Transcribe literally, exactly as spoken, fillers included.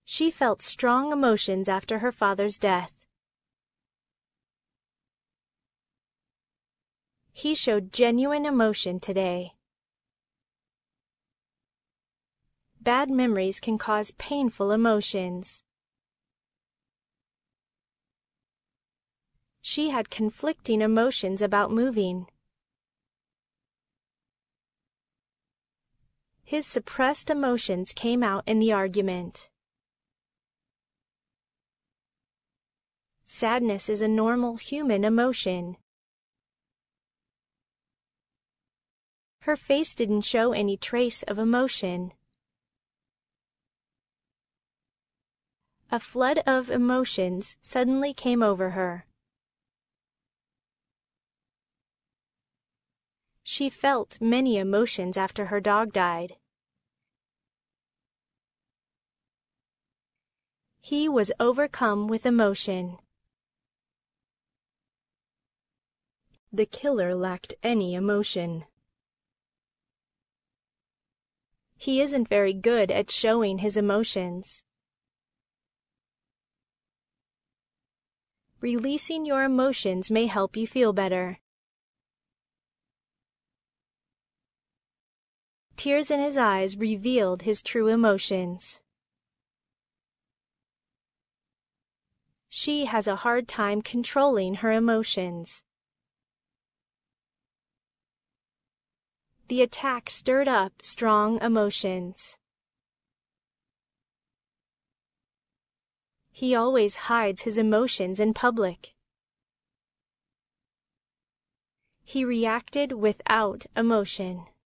She felt strong emotions after her father's death. He showed genuine emotion today. Bad memories can cause painful emotions. She had conflicting emotions about moving. His suppressed emotions came out in the argument. Sadness is a normal human emotion. Her face didn't show any trace of emotion. A flood of emotions suddenly came over her. She felt many emotions after her dog died. He was overcome with emotion. The killer lacked any emotion. He isn't very good at showing his emotions. Releasing your emotions may help you feel better. Tears in his eyes revealed his true emotions. She has a hard time controlling her emotions. The attack stirred up strong emotions. He always hides his emotions in public. He reacted without emotion.